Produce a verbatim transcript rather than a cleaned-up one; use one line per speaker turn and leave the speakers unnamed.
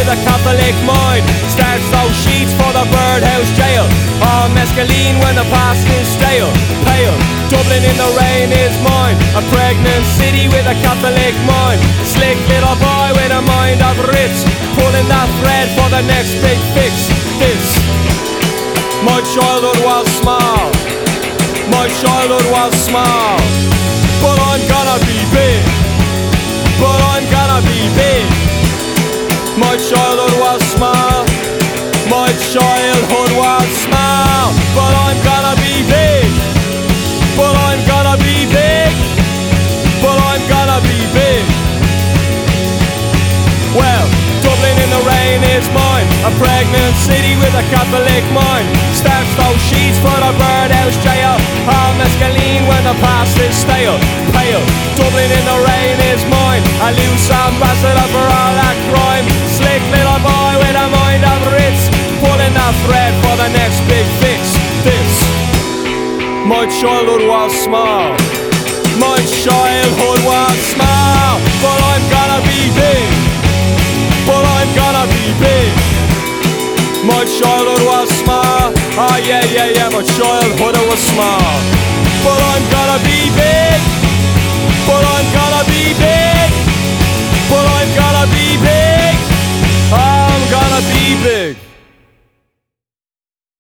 a Catholic mind. Starts those sheets for the birdhouse jail. All mescaline when the past is stale. Pale, Dublin in the rain is mine. A pregnant city with a Catholic mind. Slick little boy with a mind of Ritz, pulling that thread for the next big fix. This, my childhood was small. My childhood was small, but I'm gonna be big. But I'm gonna be big. My childhood was small. My childhood was small, but I'm gonna be big. But I'm gonna be big. But I'm gonna be big. Well, Dublin in the rain is mine. A pregnant city with a Catholic mind. Starts those sheets for the birdhouse jail. All mescaline when the past is stale. Pale, Dublin in the rain is mine. A loose ambassador for all that crime. Slick little boy with a mind of Ritz, pulling that thread for the next big fix. This, my childhood was small. My childhood was small, but I'm gonna be big. But I'm gonna be big. My childhood was small. Oh yeah, yeah, yeah, my childhood was small.